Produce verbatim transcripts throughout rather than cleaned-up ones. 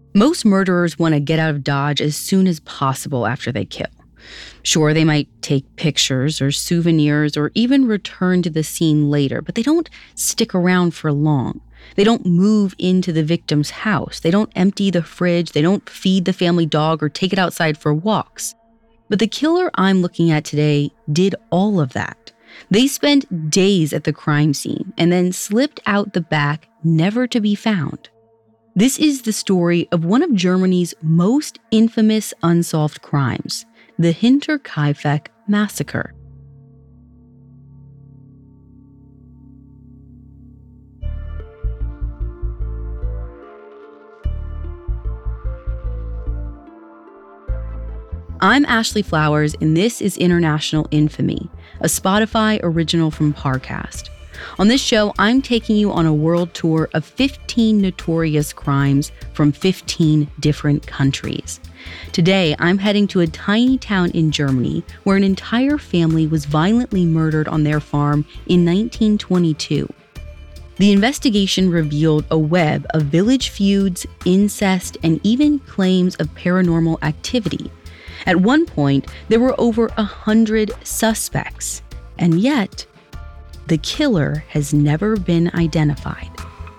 Most murderers want to get out of Dodge as soon as possible after they kill. Sure, they might take pictures or souvenirs or even return to the scene later, but they don't stick around for long. They don't move into the victim's house. They don't empty the fridge. They don't feed the family dog or take it outside for walks. But the killer I'm looking at today did all of that. They spent days at the crime scene and then slipped out the back, never to be found. This is the story of one of Germany's most infamous unsolved crimes, the Hinterkaifeck massacre. I'm Ashley Flowers, and this is International Infamy, a Spotify original from Parcast. On this show, I'm taking you on a world tour of fifteen notorious crimes from fifteen different countries. Today, I'm heading to a tiny town in Germany where an entire family was violently murdered on their farm in nineteen twenty-two. The investigation revealed a web of village feuds, incest, and even claims of paranormal activity. At one point, there were over a hundred suspects, and yet, the killer has never been identified.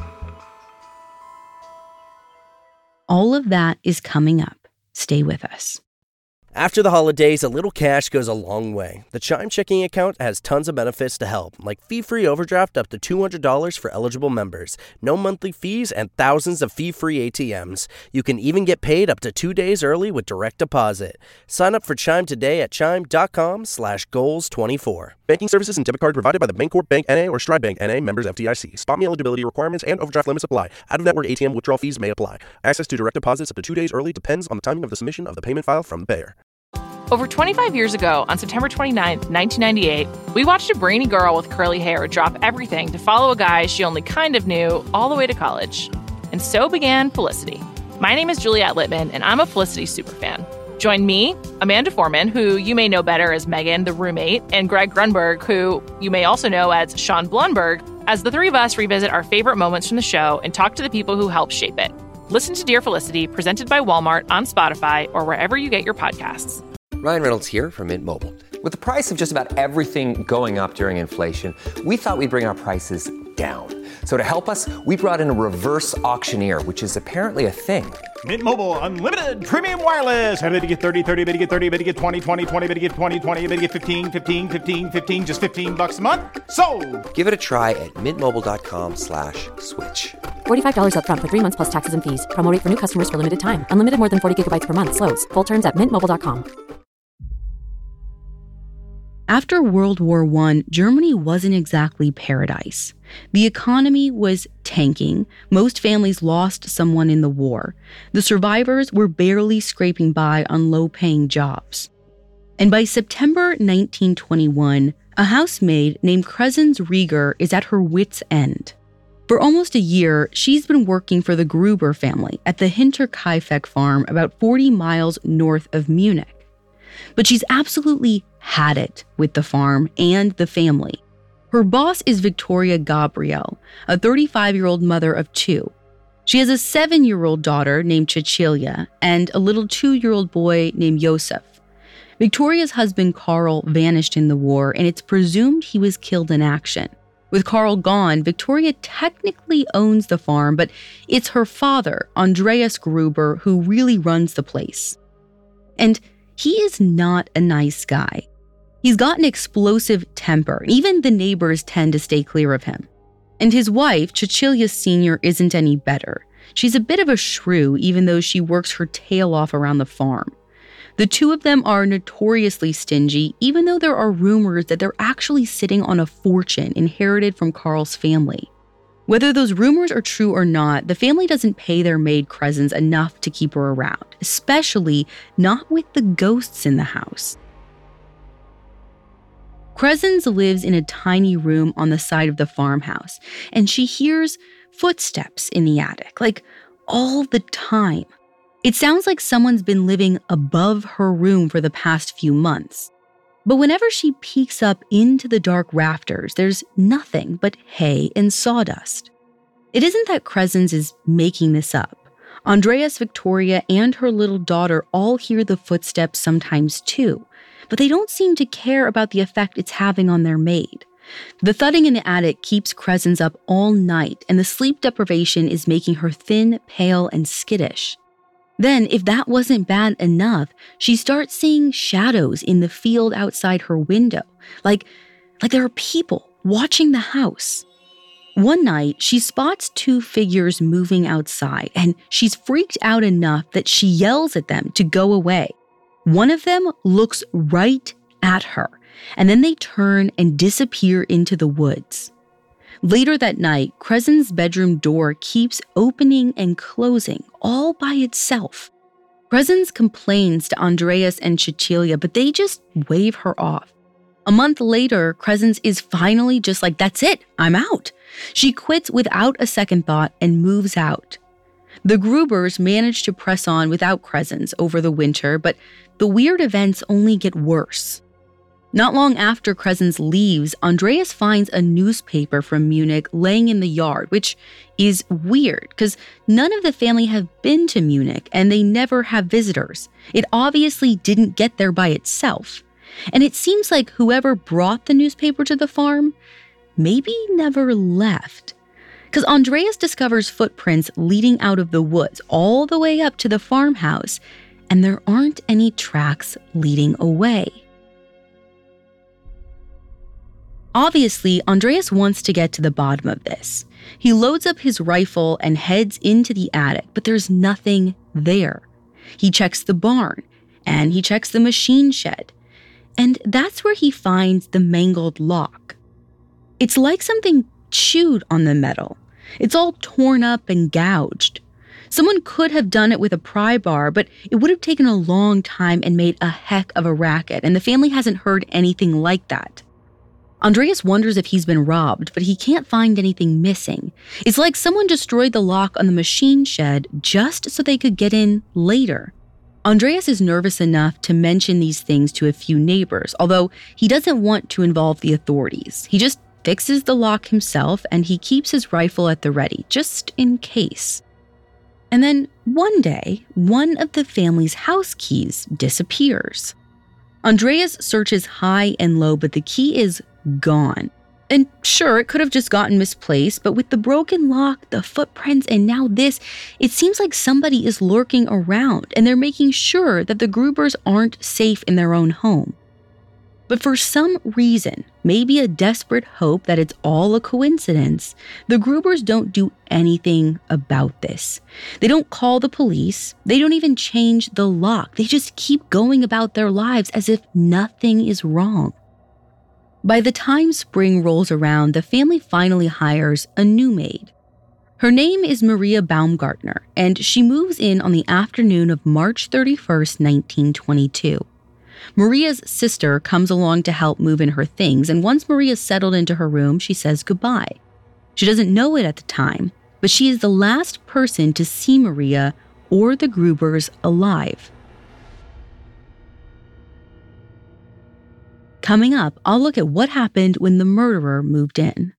All of that is coming up. Stay with us. After the holidays, a little cash goes a long way. The Chime checking account has tons of benefits to help, like fee-free overdraft up to two hundred dollars for eligible members, no monthly fees, and thousands of fee-free A T Ms. You can even get paid up to two days early with direct deposit. Sign up for Chime today at chime.com slash goals 24. Banking services and debit cards provided by the Bancorp Bank N A or Stride Bank N A, members F D I C. Spot me eligibility requirements and overdraft limits apply. Out-of-network A T M withdrawal fees may apply. Access to direct deposits up to two days early depends on the timing of the submission of the payment file from the payer. Over twenty-five years ago, on September twenty-ninth, nineteen ninety-eight, we watched a brainy girl with curly hair drop everything to follow a guy she only kind of knew all the way to college. And so began Felicity. My name is Juliette Littman, and I'm a Felicity superfan. Join me, Amanda Foreman, who you may know better as Megan, the roommate, and Greg Grunberg, who you may also know as Sean Blunberg, as the three of us revisit our favorite moments from the show and talk to the people who helped shape it. Listen to Dear Felicity, presented by Walmart on Spotify or wherever you get your podcasts. Ryan Reynolds here from Mint Mobile. With the price of just about everything going up during inflation, we thought we'd bring our prices down. So to help us, we brought in a reverse auctioneer, which is apparently a thing. Mint Mobile Unlimited Premium Wireless. How to get thirty, thirty, how to get thirty, how to get twenty, twenty, twenty, how to get twenty, twenty, how to get fifteen, fifteen, fifteen, fifteen, just fifteen bucks a month? Sold! Give it a try at mintmobile.com slash switch. forty-five dollars up front for three months plus taxes and fees. Promo rate for new customers for limited time. Unlimited more than forty gigabytes per month. Slows full terms at mint mobile dot com. After World War One, Germany wasn't exactly paradise. The economy was tanking. Most families lost someone in the war. The survivors were barely scraping by on low-paying jobs. And by September nineteen twenty-one, a housemaid named Crescens Rieger is at her wit's end. For almost a year, she's been working for the Gruber family at the Hinterkaifeck farm about forty miles north of Munich. But she's absolutely had it with the farm and the family. Her boss is Victoria Gabriel, a thirty-five-year-old mother of two. She has a seven-year-old daughter named Cecilia and a little two-year-old boy named Josef. Victoria's husband Carl vanished in the war, and it's presumed he was killed in action. With Carl gone, Victoria technically owns the farm, but it's her father, Andreas Gruber, who really runs the place. And he is not a nice guy. He's got an explosive temper, and even the neighbors tend to stay clear of him. And his wife, Cecilia Senior, isn't any better. She's a bit of a shrew, even though she works her tail off around the farm. The two of them are notoriously stingy, even though there are rumors that they're actually sitting on a fortune inherited from Carl's family. Whether those rumors are true or not, the family doesn't pay their maid Crescens enough to keep her around, especially not with the ghosts in the house. Crescens lives in a tiny room on the side of the farmhouse, and she hears footsteps in the attic, like all the time. It sounds like someone's been living above her room for the past few months. But whenever she peeks up into the dark rafters, there's nothing but hay and sawdust. It isn't that Crescens is making this up. Andreas, Victoria, and her little daughter all hear the footsteps sometimes too, but they don't seem to care about the effect it's having on their maid. The thudding in the attic keeps Crescens up all night, and the sleep deprivation is making her thin, pale, and skittish. Then, if that wasn't bad enough, she starts seeing shadows in the field outside her window, like, like there are people watching the house. One night, she spots two figures moving outside, and she's freaked out enough that she yells at them to go away. One of them looks right at her, and then they turn and disappear into the woods. Later that night, Crescens' bedroom door keeps opening and closing all by itself. Crescens complains to Andreas and Cecilia, but they just wave her off. A month later, Crescens is finally just like, that's it, I'm out. She quits without a second thought and moves out. The Grubers manage to press on without Crescens over the winter, but the weird events only get worse. Not long after Crescens leaves, Andreas finds a newspaper from Munich laying in the yard, which is weird because none of the family have been to Munich and they never have visitors. It obviously didn't get there by itself. And it seems like whoever brought the newspaper to the farm maybe never left. Because Andreas discovers footprints leading out of the woods all the way up to the farmhouse, and there aren't any tracks leading away. Obviously, Andreas wants to get to the bottom of this. He loads up his rifle and heads into the attic, but there's nothing there. He checks the barn, and he checks the machine shed, and that's where he finds the mangled lock. It's like something chewed on the metal. It's all torn up and gouged. Someone could have done it with a pry bar, but it would have taken a long time and made a heck of a racket, and the family hasn't heard anything like that. Andreas wonders if he's been robbed, but he can't find anything missing. It's like someone destroyed the lock on the machine shed just so they could get in later. Andreas is nervous enough to mention these things to a few neighbors, although he doesn't want to involve the authorities. He just fixes the lock himself, and he keeps his rifle at the ready, just in case. And then one day, one of the family's house keys disappears. Andreas searches high and low, but the key is gone. And sure, it could have just gotten misplaced, but with the broken lock, the footprints, and now this, it seems like somebody is lurking around, and they're making sure that the Grubers aren't safe in their own home. But for some reason, maybe a desperate hope that it's all a coincidence, the Grubers don't do anything about this. They don't call the police. They don't even change the lock. They just keep going about their lives as if nothing is wrong. By the time spring rolls around, the family finally hires a new maid. Her name is Maria Baumgartner, and she moves in on the afternoon of March thirty-first, nineteen twenty-two. Maria's sister comes along to help move in her things, and once Maria's settled into her room, she says goodbye. She doesn't know it at the time, but she is the last person to see Maria or the Grubers alive. Coming up, I'll look at what happened when the murderer moved in.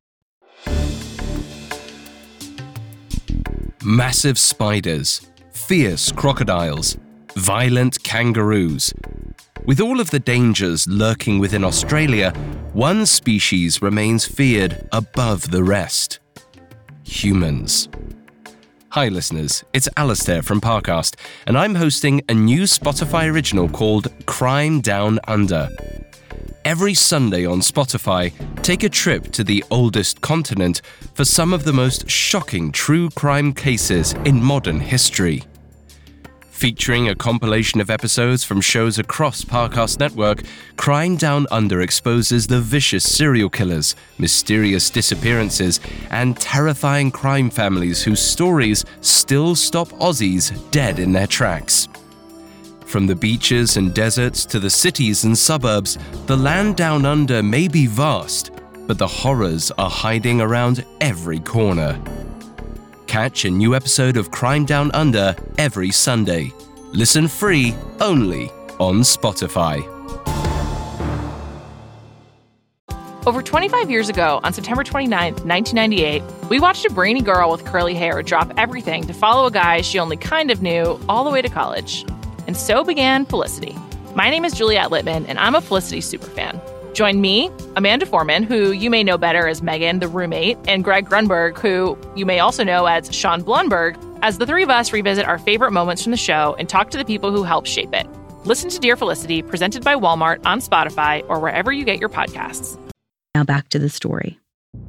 Massive spiders, fierce crocodiles, violent kangaroos. With all of the dangers lurking within Australia, one species remains feared above the rest. Humans. Hi listeners, it's Alistair from Parcast, and I'm hosting a new Spotify original called Crime Down Under. Every Sunday on Spotify, take a trip to the oldest continent for some of the most shocking true crime cases in modern history. Featuring a compilation of episodes from shows across Parcast Network, Crime Down Under exposes the vicious serial killers, mysterious disappearances, and terrifying crime families whose stories still stop Aussies dead in their tracks. From the beaches and deserts to the cities and suburbs, the land down under may be vast, but the horrors are hiding around every corner. Catch a new episode of Crime Down Under every Sunday. Listen free only on Spotify. Over twenty-five years ago, on September twenty-ninth, nineteen ninety-eight, we watched a brainy girl with curly hair drop everything to follow a guy she only kind of knew all the way to college. And so began Felicity. My name is Juliette Littman, and I'm a Felicity superfan. Join me, Amanda Foreman, who you may know better as Megan, the roommate, and Greg Grunberg, who you may also know as Sean Blunberg, as the three of us revisit our favorite moments from the show and talk to the people who helped shape it. Listen to Dear Felicity, presented by Walmart on Spotify or wherever you get your podcasts. Now back to the story.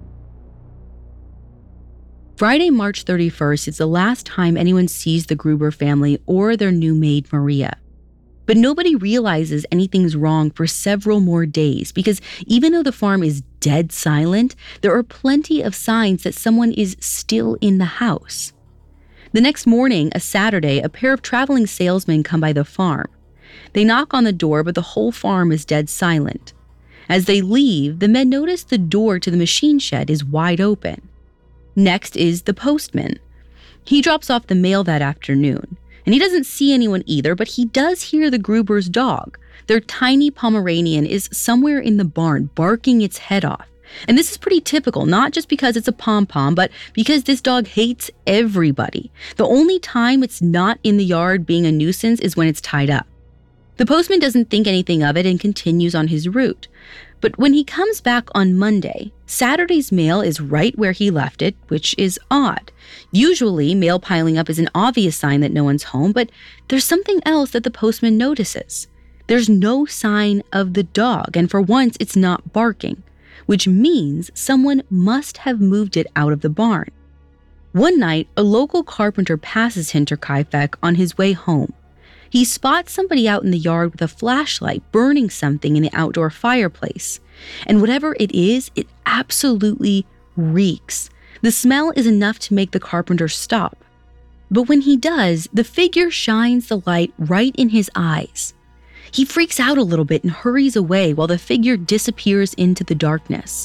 Friday, March thirty-first is the last time anyone sees the Gruber family or their new maid, Maria. But nobody realizes anything's wrong for several more days because even though the farm is dead silent, there are plenty of signs that someone is still in the house. The next morning, a Saturday, a pair of traveling salesmen come by the farm. They knock on the door, but the whole farm is dead silent. As they leave, the men notice the door to the machine shed is wide open. Next is the postman. He drops off the mail that afternoon. And he doesn't see anyone either, but he does hear the Gruber's dog. Their tiny Pomeranian is somewhere in the barn, barking its head off. And this is pretty typical, not just because it's a pom-pom, but because this dog hates everybody. The only time it's not in the yard being a nuisance is when it's tied up. The postman doesn't think anything of it and continues on his route. But when he comes back on Monday, Saturday's mail is right where he left it, which is odd. Usually, mail piling up is an obvious sign that no one's home, but there's something else that the postman notices. There's no sign of the dog, and for once, it's not barking, which means someone must have moved it out of the barn. One night, a local carpenter passes Hinterkaifeck on his way home. He spots somebody out in the yard with a flashlight burning something in the outdoor fireplace. And whatever it is, it absolutely reeks. The smell is enough to make the carpenter stop. But when he does, the figure shines the light right in his eyes. He freaks out a little bit and hurries away while the figure disappears into the darkness.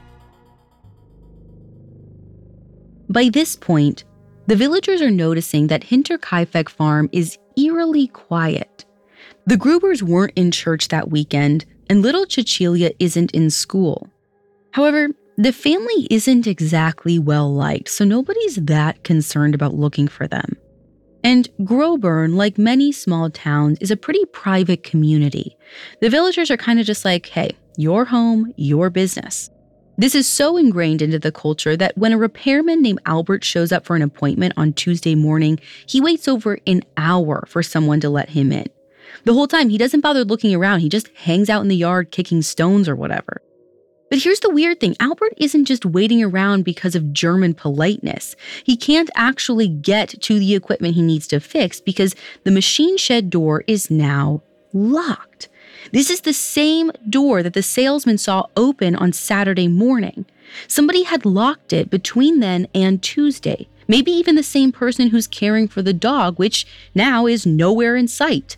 By this point, the villagers are noticing that Hinterkaifeck farm is eerily quiet. The Grubers weren't in church that weekend, and little Cecilia isn't in school. However, the family isn't exactly well liked, so nobody's that concerned about looking for them. And Groburn, like many small towns, is a pretty private community. The villagers are kind of just like, hey, your home, your business. This is so ingrained into the culture that when a repairman named Albert shows up for an appointment on Tuesday morning, he waits over an hour for someone to let him in. The whole time, he doesn't bother looking around. He just hangs out in the yard kicking stones or whatever. But here's the weird thing. Albert isn't just waiting around because of German politeness. He can't actually get to the equipment he needs to fix because the machine shed door is now locked. This is the same door that the salesman saw open on Saturday morning. Somebody had locked it between then and Tuesday. Maybe even the same person who's caring for the dog, which now is nowhere in sight.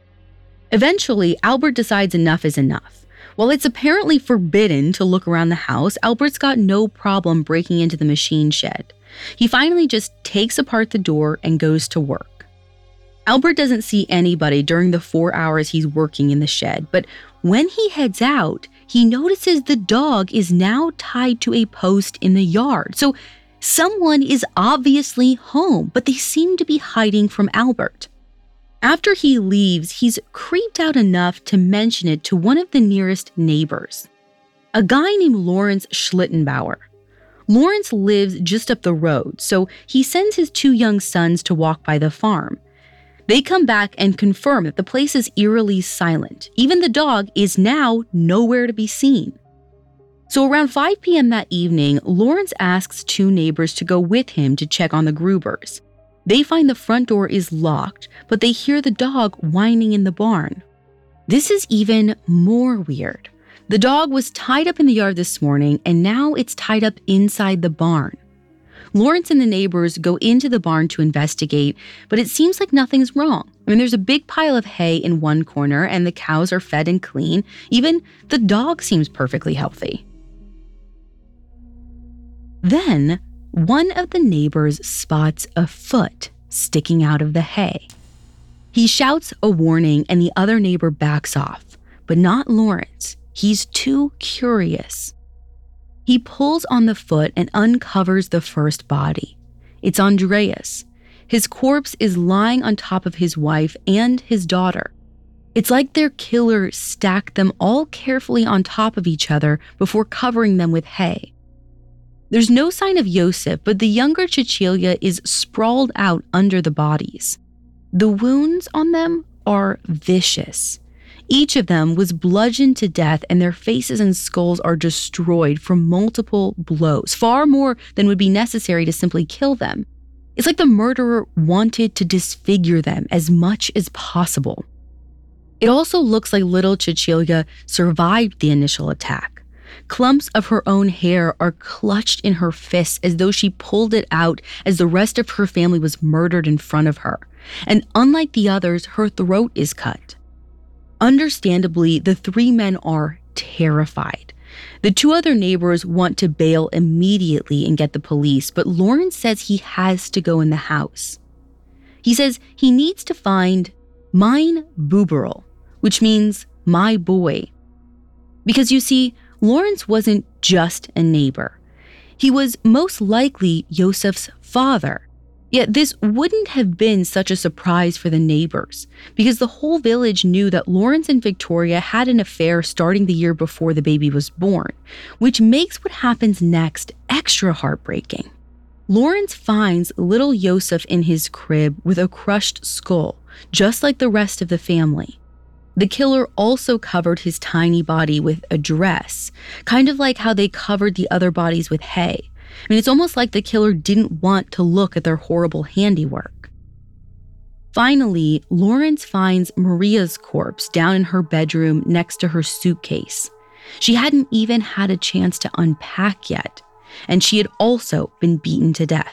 Eventually, Albert decides enough is enough. While it's apparently forbidden to look around the house, Albert's got no problem breaking into the machine shed. He finally just takes apart the door and goes to work. Albert doesn't see anybody during the four hours he's working in the shed, but when he heads out, he notices the dog is now tied to a post in the yard. So someone is obviously home, but they seem to be hiding from Albert. After he leaves, he's creeped out enough to mention it to one of the nearest neighbors, a guy named Lawrence Schlittenbauer. Lawrence lives just up the road, so he sends his two young sons to walk by the farm. They come back and confirm that the place is eerily silent. Even the dog is now nowhere to be seen. So around five p.m. that evening, Lawrence asks two neighbors to go with him to check on the Grubers. They find the front door is locked, but they hear the dog whining in the barn. This is even more weird. The dog was tied up in the yard this morning, and now it's tied up inside the barn. Lawrence and the neighbors go into the barn to investigate, but it seems like nothing's wrong. I mean, there's a big pile of hay in one corner, and the cows are fed and clean. Even the dog seems perfectly healthy. Then, one of the neighbors spots a foot sticking out of the hay. He shouts a warning, and the other neighbor backs off, but not Lawrence. He's too curious. He pulls on the foot and uncovers the first body. It's Andreas. His corpse is lying on top of his wife and his daughter. It's like their killer stacked them all carefully on top of each other before covering them with hay. There's no sign of Yosef, but the younger Cecilia is sprawled out under the bodies. The wounds on them are vicious. Each of them was bludgeoned to death, and their faces and skulls are destroyed from multiple blows, far more than would be necessary to simply kill them. It's like the murderer wanted to disfigure them as much as possible. It also looks like little Cecilia survived the initial attack. Clumps of her own hair are clutched in her fists as though she pulled it out as the rest of her family was murdered in front of her. And unlike the others, her throat is cut. Understandably, the three men are terrified. The two other neighbors want to bail immediately and get the police, but Lawrence says he has to go in the house. He says he needs to find Mein Buberl, which means my boy. Because you see, Lawrence wasn't just a neighbor. He was most likely Yosef's father. Yet this wouldn't have been such a surprise for the neighbors, because the whole village knew that Lawrence and Victoria had an affair starting the year before the baby was born, which makes what happens next extra heartbreaking. Lawrence finds little Yosef in his crib with a crushed skull, just like the rest of the family. The killer also covered his tiny body with a dress, kind of like how they covered the other bodies with hay. I mean, it's almost like the killer didn't want to look at their horrible handiwork. Finally, Lawrence finds Maria's corpse down in her bedroom next to her suitcase. She hadn't even had a chance to unpack yet, and she had also been beaten to death.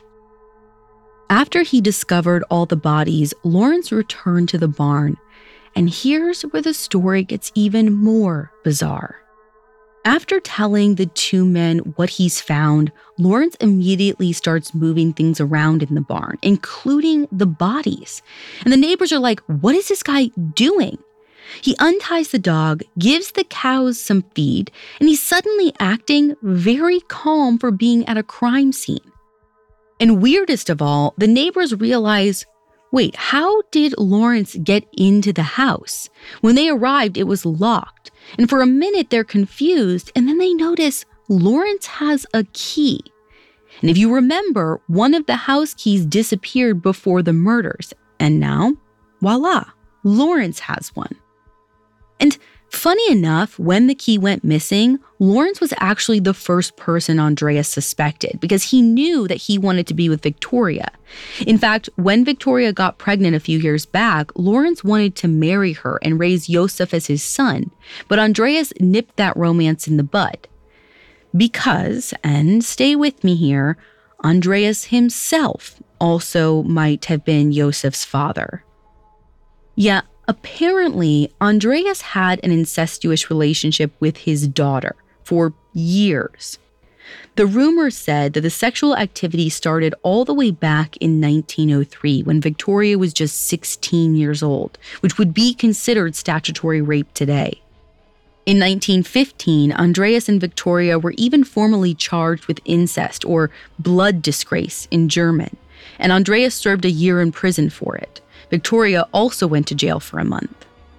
After he discovered all the bodies, Lawrence returned to the barn, and here's where the story gets even more bizarre. After telling the two men what he's found, Lawrence immediately starts moving things around in the barn, including the bodies. And the neighbors are like, what is this guy doing? He unties the dog, gives the cows some feed, and he's suddenly acting very calm for being at a crime scene. And weirdest of all, the neighbors realize, wait, how did Lawrence get into the house? When they arrived, it was locked. And for a minute, they're confused, and then they notice Lawrence has a key. And if you remember, one of the house keys disappeared before the murders. And now, voila, Lawrence has one. And funny enough, when the key went missing, Lawrence was actually the first person Andreas suspected because he knew that he wanted to be with Victoria. In fact, when Victoria got pregnant a few years back, Lawrence wanted to marry her and raise Yosef as his son, but Andreas nipped that romance in the bud. Because, and stay with me here, Andreas himself also might have been Yosef's father. Yeah, apparently, Andreas had an incestuous relationship with his daughter for years. The rumor said that the sexual activity started all the way back in nineteen oh three when Victoria was just sixteen years old, which would be considered statutory rape today. In nineteen fifteen, Andreas and Victoria were even formally charged with incest, or blood disgrace in German, and Andreas served a year in prison for it. Victoria also went to jail for a month.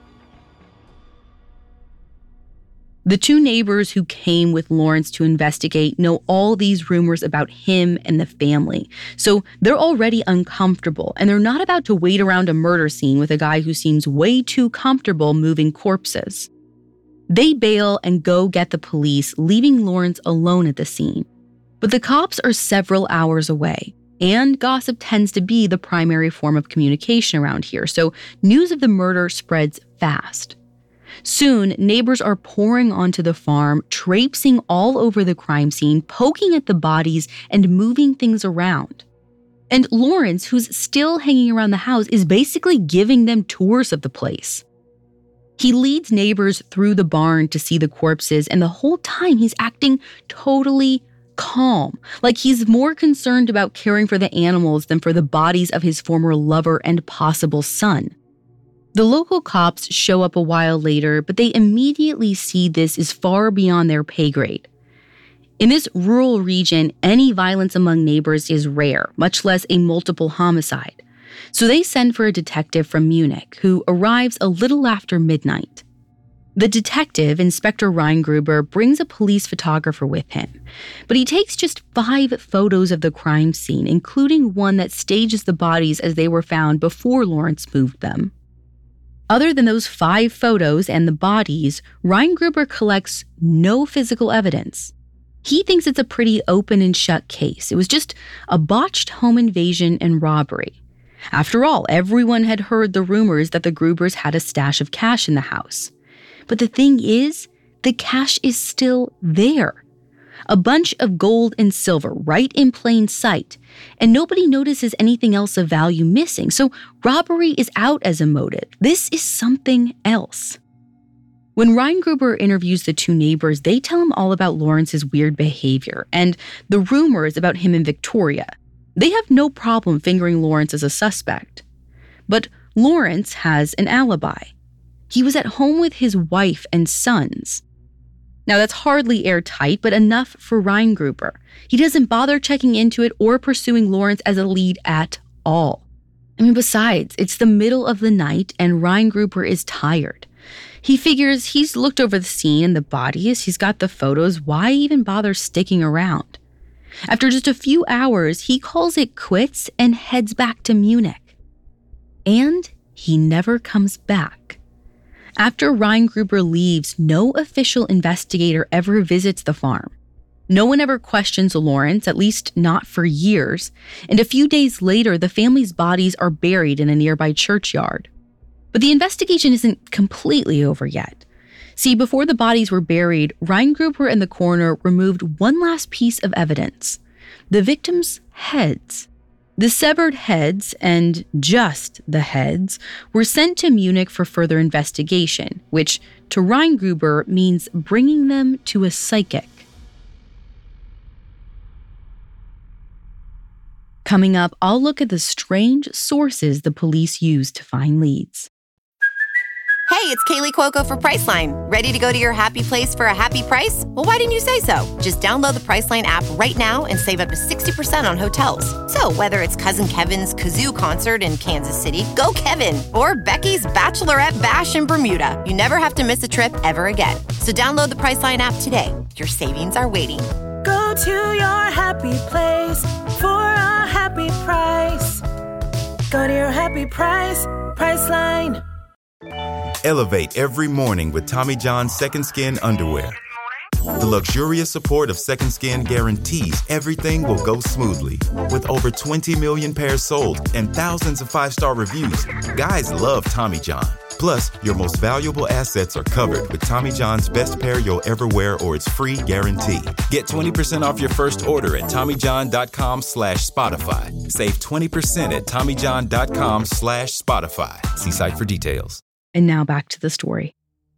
The two neighbors who came with Lawrence to investigate know all these rumors about him and the family, so they're already uncomfortable, and they're not about to wait around a murder scene with a guy who seems way too comfortable moving corpses. They bail and go get the police, leaving Lawrence alone at the scene. But the cops are several hours away, and gossip tends to be the primary form of communication around here, so news of the murder spreads fast. Soon, neighbors are pouring onto the farm, traipsing all over the crime scene, poking at the bodies and moving things around. And Lawrence, who's still hanging around the house, is basically giving them tours of the place. He leads neighbors through the barn to see the corpses, and the whole time he's acting totally calm, like he's more concerned about caring for the animals than for the bodies of his former lover and possible son. The local cops show up a while later, but they immediately see this is far beyond their pay grade. In this rural region, any violence among neighbors is rare, much less a multiple homicide. So they send for a detective from Munich who arrives a little after midnight. The detective, Inspector Reingruber, brings a police photographer with him, but he takes just five photos of the crime scene, including one that stages the bodies as they were found before Lawrence moved them. Other than those five photos and the bodies, Reingruber collects no physical evidence. He thinks it's a pretty open and shut case. It was just a botched home invasion and robbery. After all, everyone had heard the rumors that the Grubers had a stash of cash in the house. But the thing is, the cash is still there. A bunch of gold and silver right in plain sight, and nobody notices anything else of value missing, so robbery is out as a motive. This is something else. When Reingruber interviews the two neighbors, they tell him all about Lawrence's weird behavior and the rumors about him and Victoria. They have no problem fingering Lawrence as a suspect. But Lawrence has an alibi. He was at home with his wife and sons. Now, that's hardly airtight, but enough for Reingruber. He doesn't bother checking into it or pursuing Lawrence as a lead at all. I mean, besides, it's the middle of the night and Reingruber is tired. He figures he's looked over the scene and the bodies, he's got the photos, why even bother sticking around? After just a few hours, he calls it quits and heads back to Munich. And he never comes back. After Reingruber leaves, no official investigator ever visits the farm. No one ever questions Lawrence, at least not for years, and a few days later, the family's bodies are buried in a nearby churchyard. But the investigation isn't completely over yet. See, before the bodies were buried, Reingruber and the coroner removed one last piece of evidence: the victims' heads. The severed heads, and just the heads, were sent to Munich for further investigation, which to Reingruber means bringing them to a psychic. Coming up, I'll look at the strange sources the police used to find leads. Hey, it's Kaylee Cuoco for Priceline. Ready to go to your happy place for a happy price? Well, why didn't you say so? Just download the Priceline app right now and save up to sixty percent on hotels. So whether it's Cousin Kevin's Kazoo Concert in Kansas City, go Kevin, or Becky's Bachelorette Bash in Bermuda, you never have to miss a trip ever again. So download the Priceline app today. Your savings are waiting. Go to your happy place for a happy price. Go to your happy price, Priceline. Elevate every morning with Tommy John's Second Skin underwear. The luxurious support of Second Skin guarantees everything will go smoothly. With over twenty million pairs sold and thousands of five-star reviews, guys love Tommy John. Plus, your most valuable assets are covered with Tommy John's best pair you'll ever wear or its free guarantee. Get twenty percent off your first order at TommyJohn.com slash Spotify. Save twenty percent at TommyJohn.com slash Spotify. See site for details. And now back to the story.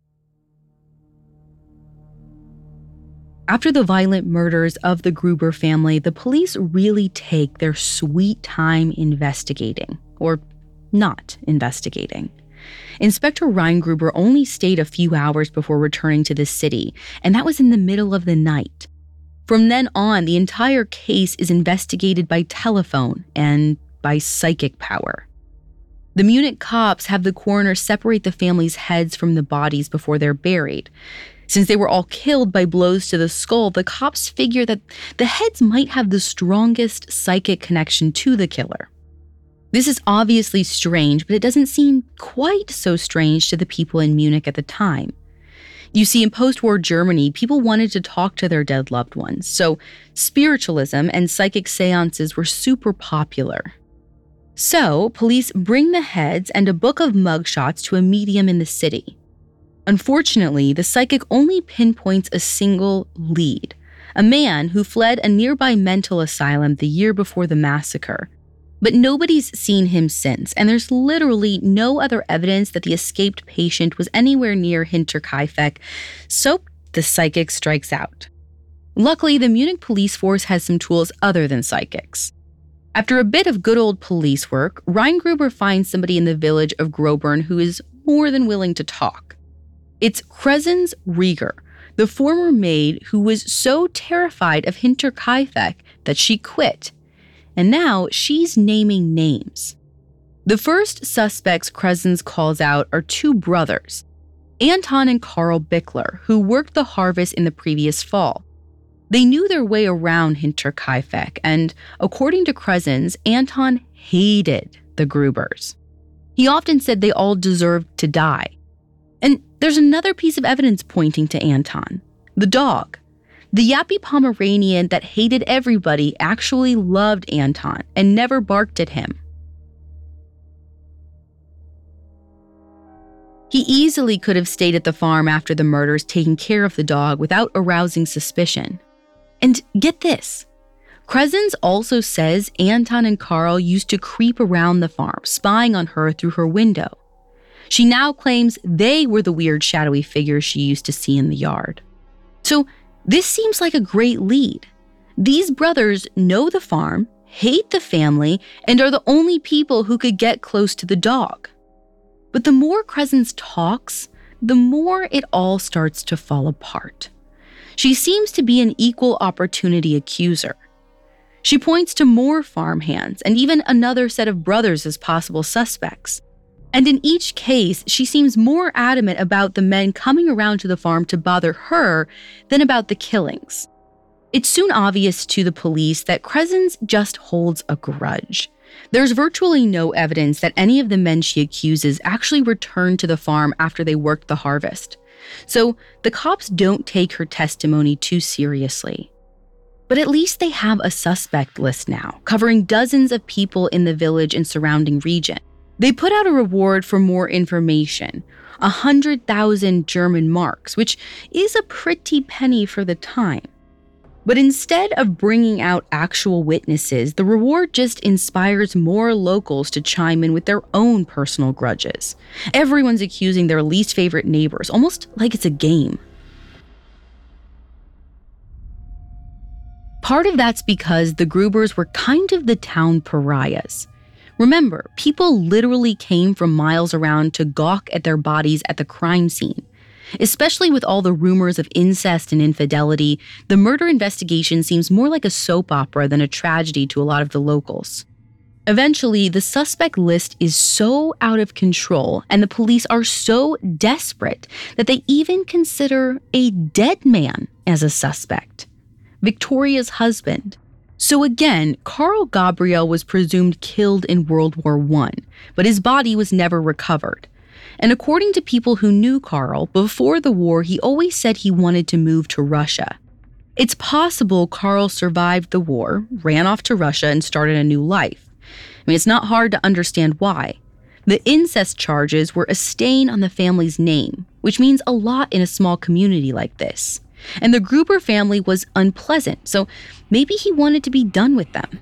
After the violent murders of the Gruber family, the police really take their sweet time investigating, or not investigating. Inspector Reingruber only stayed a few hours before returning to the city, and that was in the middle of the night. From then on, the entire case is investigated by telephone and by psychic power. The Munich cops have the coroner separate the family's heads from the bodies before they're buried. Since they were all killed by blows to the skull, the cops figure that the heads might have the strongest psychic connection to the killer. This is obviously strange, but it doesn't seem quite so strange to the people in Munich at the time. You see, in post-war Germany, people wanted to talk to their dead loved ones, so spiritualism and psychic seances were super popular. So, police bring the heads and a book of mugshots to a medium in the city. Unfortunately, the psychic only pinpoints a single lead, a man who fled a nearby mental asylum the year before the massacre. But nobody's seen him since, and there's literally no other evidence that the escaped patient was anywhere near Hinterkaifeck, so the psychic strikes out. Luckily, the Munich police force has some tools other than psychics. After a bit of good old police work, Reingruber finds somebody in the village of Grobern who is more than willing to talk. It's Crescens Rieger, the former maid who was so terrified of Hinterkaifeck that she quit. And now she's naming names. The first suspects Cousins calls out are two brothers, Anton and Carl Bickler, who worked the harvest in the previous fall. They knew their way around Hinterkaifeck, and according to Cousins, Anton hated the Grubers. He often said they all deserved to die. And there's another piece of evidence pointing to Anton, the dog. The yappy Pomeranian that hated everybody actually loved Anton and never barked at him. He easily could have stayed at the farm after the murders, taking care of the dog without arousing suspicion. And get this, Cousins also says Anton and Carl used to creep around the farm, spying on her through her window. She now claims they were the weird shadowy figures she used to see in the yard. So this seems like a great lead. These brothers know the farm, hate the family, and are the only people who could get close to the dog. But the more Cousins talks, the more it all starts to fall apart. She seems to be an equal opportunity accuser. She points to more farmhands and even another set of brothers as possible suspects. And in each case, she seems more adamant about the men coming around to the farm to bother her than about the killings. It's soon obvious to the police that Cousins just holds a grudge. There's virtually no evidence that any of the men she accuses actually returned to the farm after they worked the harvest. So the cops don't take her testimony too seriously. But at least they have a suspect list now, covering dozens of people in the village and surrounding region. They put out a reward for more information, one hundred thousand German marks, which is a pretty penny for the time. But instead of bringing out actual witnesses, the reward just inspires more locals to chime in with their own personal grudges. Everyone's accusing their least favorite neighbors, almost like it's a game. Part of that's because the Grubers were kind of the town pariahs. Remember, people literally came from miles around to gawk at their bodies at the crime scene. Especially with all the rumors of incest and infidelity, the murder investigation seems more like a soap opera than a tragedy to a lot of the locals. Eventually, the suspect list is so out of control and the police are so desperate that they even consider a dead man as a suspect. Victoria's husband. So again, Carl Gabriel was presumed killed in World War One, but his body was never recovered. And according to people who knew Carl, before the war, he always said he wanted to move to Russia. It's possible Carl survived the war, ran off to Russia, and started a new life. I mean, it's not hard to understand why. The incest charges were a stain on the family's name, which means a lot in a small community like this. And the Gruber family was unpleasant, so maybe he wanted to be done with them.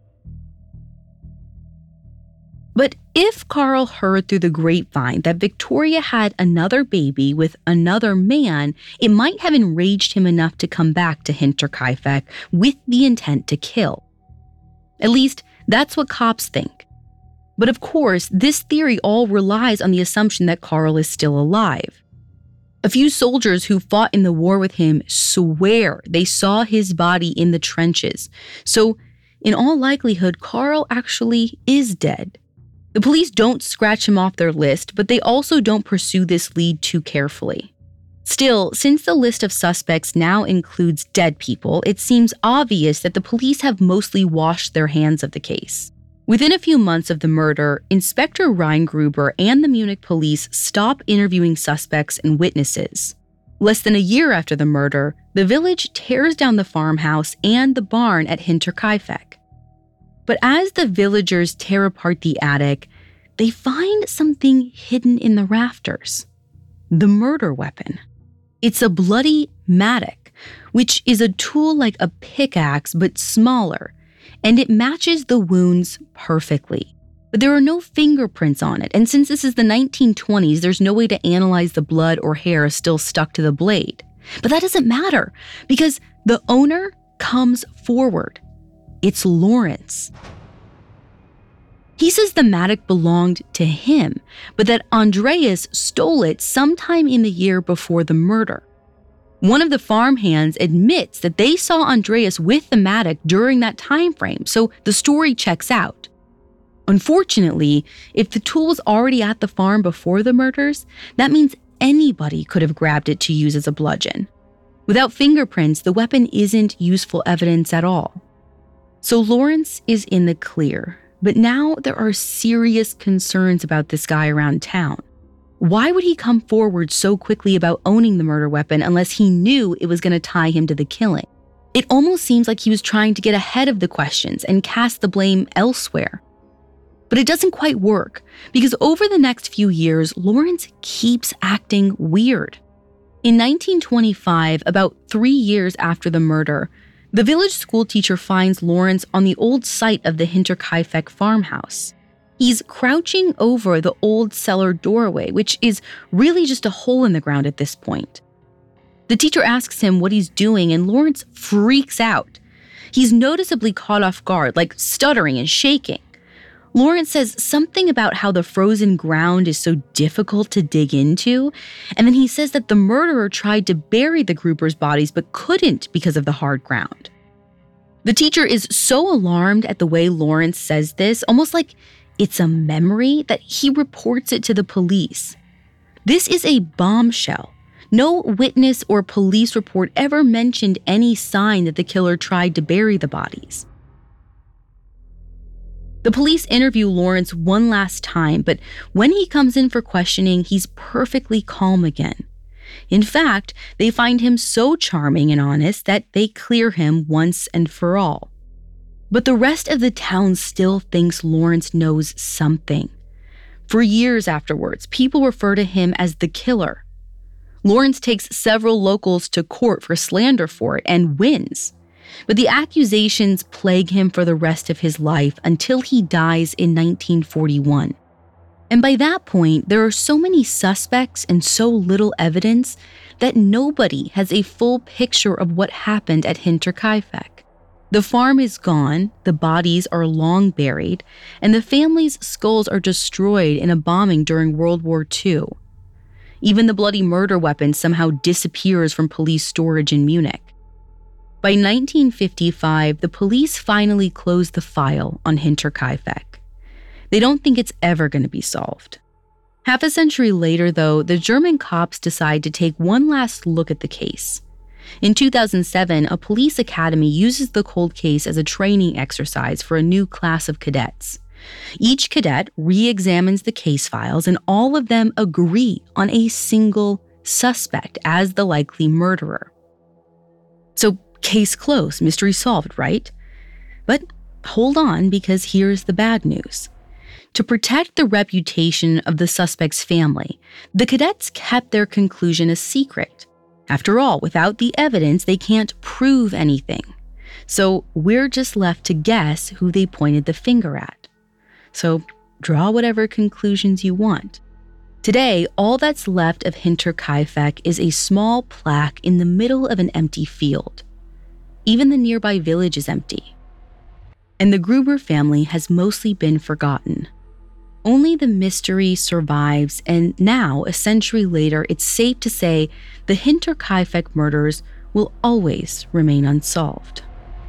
But if Carl heard through the grapevine that Victoria had another baby with another man, it might have enraged him enough to come back to Hinterkaifeck with the intent to kill. At least, that's what cops think. But of course, this theory all relies on the assumption that Carl is still alive. A few soldiers who fought in the war with him swear they saw his body in the trenches. So, in all likelihood, Carl actually is dead. The police don't scratch him off their list, but they also don't pursue this lead too carefully. Still, since the list of suspects now includes dead people, it seems obvious that the police have mostly washed their hands of the case. Within a few months of the murder, Inspector Reingruber and the Munich police stop interviewing suspects and witnesses. Less than a year after the murder, the village tears down the farmhouse and the barn at Hinterkaifeck. But as the villagers tear apart the attic, they find something hidden in the rafters. The murder weapon. It's a bloody mattock, which is a tool like a pickaxe but smaller, and it matches the wounds perfectly. But there are no fingerprints on it, and since this is the nineteen twenties, there's no way to analyze the blood or hair still stuck to the blade. But that doesn't matter, because the owner comes forward. It's Lawrence. He says the mattock belonged to him, but that Andreas stole it sometime in the year before the murder. One of the farmhands admits that they saw Andreas with the Matic during that time frame, so the story checks out. Unfortunately, if the tool was already at the farm before the murders, that means anybody could have grabbed it to use as a bludgeon. Without fingerprints, the weapon isn't useful evidence at all. So Lawrence is in the clear, but now there are serious concerns about this guy around town. Why would he come forward so quickly about owning the murder weapon unless he knew it was going to tie him to the killing? It almost seems like he was trying to get ahead of the questions and cast the blame elsewhere. But it doesn't quite work, because over the next few years, Lawrence keeps acting weird. In nineteen twenty-five, about three years after the murder, the village school teacher finds Lawrence on the old site of the Hinterkaifeck farmhouse. He's crouching over the old cellar doorway, which is really just a hole in the ground at this point. The teacher asks him what he's doing, and Lawrence freaks out. He's noticeably caught off guard, like stuttering and shaking. Lawrence says something about how the frozen ground is so difficult to dig into, and then he says that the murderer tried to bury the groupers' bodies but couldn't because of the hard ground. The teacher is so alarmed at the way Lawrence says this, almost like it's a memory, that he reports it to the police. This is a bombshell. No witness or police report ever mentioned any sign that the killer tried to bury the bodies. The police interview Lawrence one last time, but when he comes in for questioning, he's perfectly calm again. In fact, they find him so charming and honest that they clear him once and for all. But the rest of the town still thinks Lawrence knows something. For years afterwards, people refer to him as the killer. Lawrence takes several locals to court for slander for it and wins. But the accusations plague him for the rest of his life until he dies in nineteen forty-one. And by that point, there are so many suspects and so little evidence that nobody has a full picture of what happened at Hinterkaifeck. The farm is gone, the bodies are long buried, and the family's skulls are destroyed in a bombing during World War Two. Even the bloody murder weapon somehow disappears from police storage in Munich. By nineteen fifty-five, the police finally close the file on Hinterkaifeck. They don't think it's ever going to be solved. Half a century later, though, the German cops decide to take one last look at the case. In two thousand seven, a police academy uses the cold case as a training exercise for a new class of cadets. Each cadet re-examines the case files, and all of them agree on a single suspect as the likely murderer. So, case closed, mystery solved, right? But hold on, because here's the bad news. To protect the reputation of the suspect's family, the cadets kept their conclusion a secret. After all, without the evidence, they can't prove anything. So we're just left to guess who they pointed the finger at. So draw whatever conclusions you want. Today, all that's left of Hinterkaifeck is a small plaque in the middle of an empty field. Even the nearby village is empty. And the Gruber family has mostly been forgotten. Only the mystery survives, and now, a century later, it's safe to say the Hinterkaifeck murders will always remain unsolved.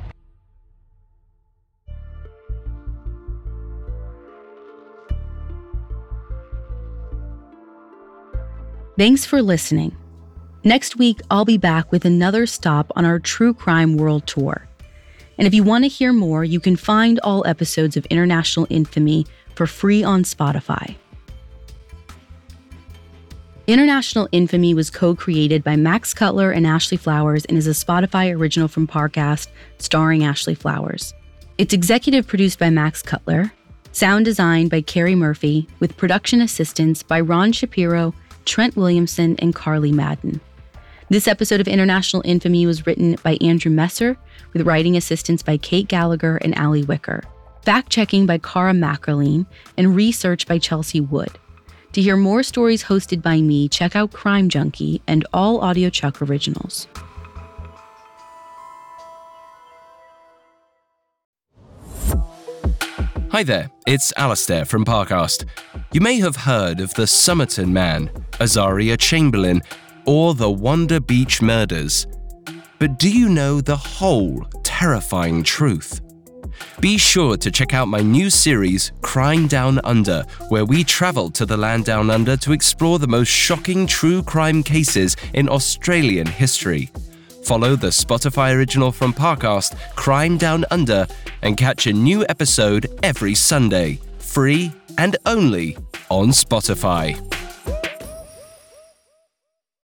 Thanks for listening. Next week, I'll be back with another stop on our True Crime World Tour. And if you want to hear more, you can find all episodes of International Infamy for free on Spotify. International Infamy was co-created by Max Cutler and Ashley Flowers and is a Spotify original from Parcast, starring Ashley Flowers. It's executive produced by Max Cutler, sound designed by Carrie Murphy, with production assistance by Ron Shapiro, Trent Williamson, and Carly Madden. This episode of International Infamy was written by Andrew Messer, with writing assistance by Kate Gallagher and Allie Wicker. Fact-checking by Cara Mackerline, and research by Chelsea Wood. To hear more stories hosted by me, check out Crime Junkie and all AudioChuck originals. Hi there, it's Alistair from Parcast. You may have heard of the Somerton Man, Azaria Chamberlain, or the Wanda Beach murders. But do you know the whole terrifying truth? Be sure to check out my new series, Crime Down Under, where we travel to the land down under to explore the most shocking true crime cases in Australian history. Follow the Spotify original from Parcast, Crime Down Under, and catch a new episode every Sunday, free and only on Spotify.